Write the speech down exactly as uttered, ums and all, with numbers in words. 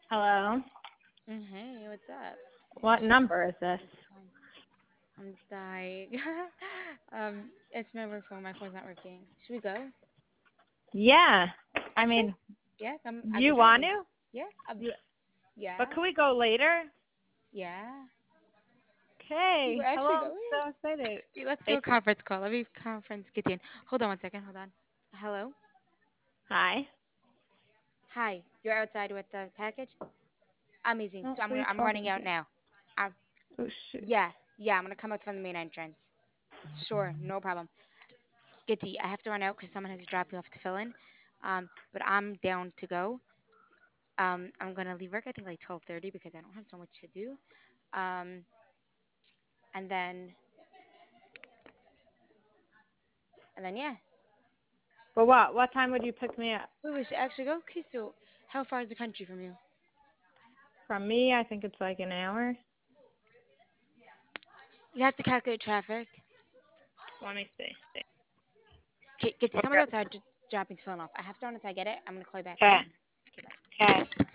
Hello. Mm, Hey, what's up? What number is this? It's fine. I'm dying. um, it's my work phone. My phone's not working. Should we go? Yeah. I Sure. mean, Yeah, I'm. I can you drive want you. to? Yeah. Um, You, yeah. but can we go later? Yeah. We're Okay. actually Hello. I'm going. so excited. Okay, let's do Hey. a conference call. Let me conference get in. Hold on one second. Hold on. Hello. Hi. Hi. You're outside with the package. Amazing. Oh, So I'm who are gonna, you I'm running talking to? out now. Um, Oh shoot. yeah. Yeah. I'm gonna come out from the main entrance. Sure. No problem. Gitty, I have to run out because someone has to drop me off to fill in. Um, but I'm down to go. Um, I'm gonna leave work I think like twelve thirty because I don't have so much to do. Um, and then and then yeah, But what? What time would you pick me up? we wish to actually go. Okay, so how far is the country from you? From me, I think it's like an hour. You have to calculate traffic. Let me see. Okay, Gitty, someone's Okay. outside just dropping his phone off. I have to run inside get it. I'm gonna call you back. Okay. Okay. Okay. Bye. Okay.